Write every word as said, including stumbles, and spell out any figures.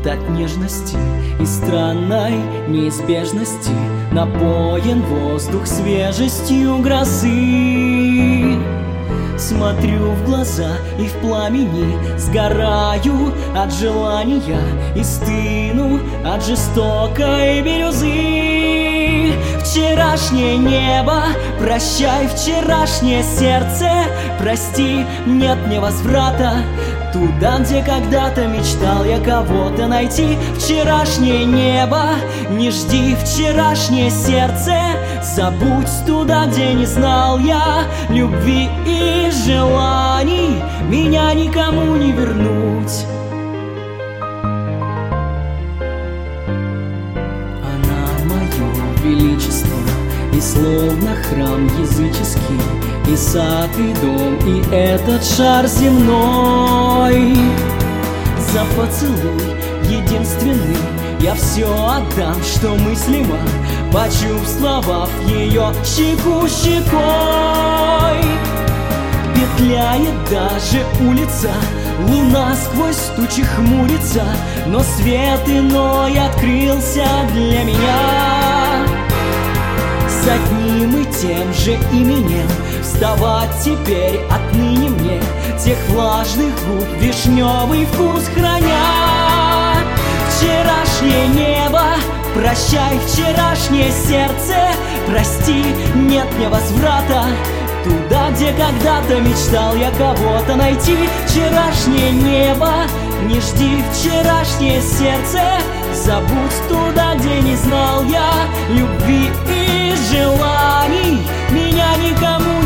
от нежности и странной неизбежности. Напоен воздух свежестью грозы. Смотрю в глаза и в пламени сгораю от желания и стыну от жестокой бирюзы. Вчерашнее небо, прощай, вчерашнее сердце, прости, нет мне возврата туда, где когда-то мечтал я кого-то найти. Вчерашнее небо, не жди, вчерашнее сердце, забудь туда, где не знал я любви и желаний, меня никому не вернуть. Она мое величество, и словно храм языческий, и сад, и дом, и этот шар земной. За поцелуй единственный я все отдам, что мыслимо, почувствовав ее щеку щекой. Петляет даже улица, луна сквозь тучи хмурится, но свет иной открылся для меня. С одним и тем же именем вставать теперь отныне мне, тех влажных губ вишневый вкус храня. Вчерашнее небо, прощай, вчерашнее сердце, прости, нет мне возврата туда, где когда-то мечтал я кого-то найти. Вчерашнее небо, не жди, вчерашнее сердце, забудь туда, где не знал я любви и желаний, меня никому